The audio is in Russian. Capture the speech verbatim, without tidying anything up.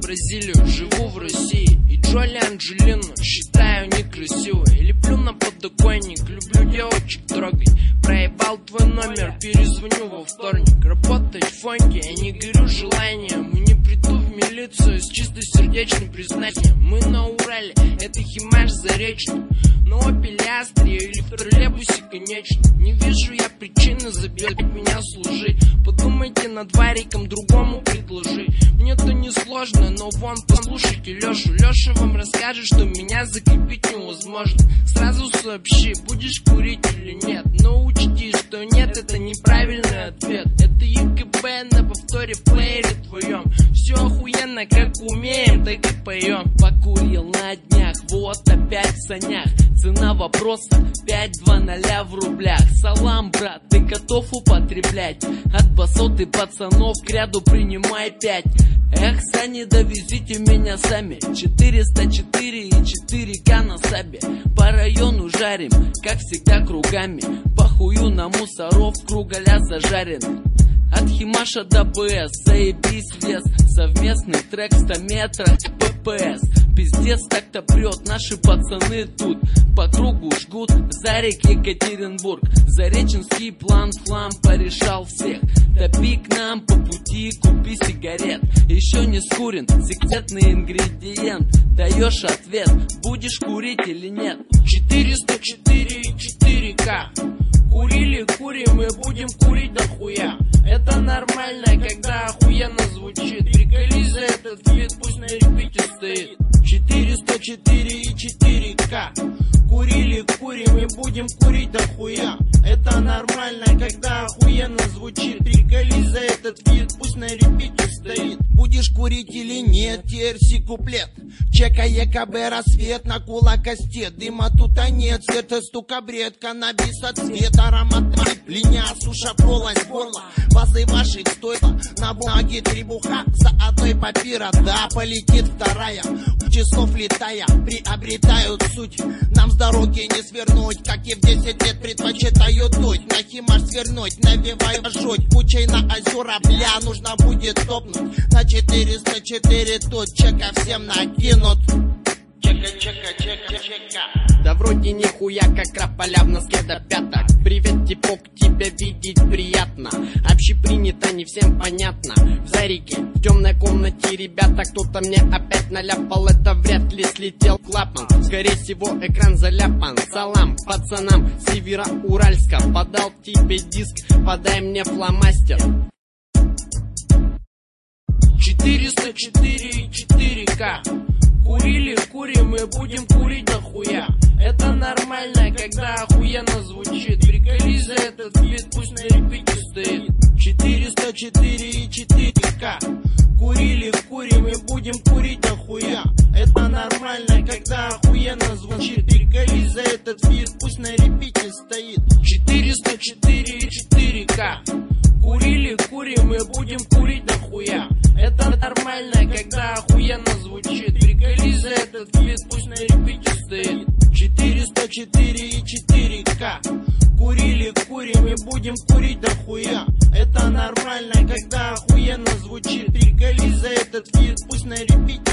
Бразилию, живу в России. И Джоли Анджелину считаю некрасивой. Леплю на подоконник, люблю девочек трогать. Проебал твой номер, перезвоню во вторник. Работать в фонке, я не горю желанием. И не приду в милицию с чисто сердечным признанием. Мы на Урале, это Химаш Заречный. На Опеле Астрия или в троллейбусе, конечно. Не вижу я причины забирать меня служить. Подумайте над вариком, другому предложи. Мне-то не сложно, но вон послушайте Лешу. Леша вам расскажет, что меня закрепить невозможно. Сразу сообщи, будешь курить или нет. Но учти, что нет, это неправильный ответ. Это ЕКБ на повторе в плеере твоем. Все охуенно, как умеем, так и поем. Покурил на днях, вот опять в санях. Цена вопроса пять-два ноля в рублях. Салам, брат, ты готов употреблять? От басот и пацанов к ряду принимай пять. Эх, сани, довезите меня сами. Четыреста четыре и четыре ка на сабе. По району жарим, как всегда кругами. Похую на мусоров, круголя зажарен. От Химаша до БС, заебись лес. Совместный трек в ста метрах ППС. Пиздец так-то прет, наши пацаны тут по кругу жгут. Зарик, Екатеринбург, Зареченский план хлам порешал всех. Топи к нам по пути, купи сигарет. Еще не скурен, секретный ингредиент. Даешь ответ, будешь курить или нет? Четыреста четыре и четыре ка. Курили, курим и будем курить до хуя. Это нормально, когда охуенно звучит. Приколись за этот вид, пусть на репите стоит. Четыреста четыре и четыре ка. Курили, курим и будем курить до хуя. Это нормально, когда охуенно звучит. Приколись за этот вид, пусть на репите стоит. Будешь курить или нет, терси куплет. Чека ЕКБ, рассвет на кулакосте. Дыма тут а нет, света стука бред. Каннабис от цвета, аромат линия, суша, полость горла. Базы ваших стоило на бумаге требуха. За одной папира, да, полетит вторая. Часов летая, приобретают суть. Нам с дороги не свернуть, как и в десять лет предпочитаю дуть. На Химаш свернуть, навеваю жуть. Кучей на озера, бля, нужно будет топнуть. На четыреста четыре тут чека всем накинут. Чека, чека, чека, чека. Да вроде нихуя, как краполя в носке до пяток. Привет, типок, тебя видеть приятно. Общепринято, не всем понятно. В Зарике, в темной комнате, ребята, кто-то мне опять наляпал. Это вряд ли слетел клапан. Скорее всего, экран заляпан. Салам пацанам с Североуральска. Подал тебе диск, подай мне фломастер. Четыреста четыре и четыре ка. Курили, курим и будем курить до хуя. Это нормально, когда охуенно звучит. Приколись за этот вид, пусть на репите стоит. Четыреста четыре и четыре ка. Курили, курим и будем курить до хуя. Это нормально, когда охуенно звучит. Приколись за этот вид, пусть на репите стоит. Четыреста четыре и четыре ка. Курили, курим и будем курить до хуя. Это нормально, когда охуенно звучит. Приколись за этот вид, пусть на репите стоит. Четыреста четыре и четыре ка. Курили, курим и будем курить до хуя. Это нормально, когда охуенно звучит. Приколись за этот вид, пусть на репите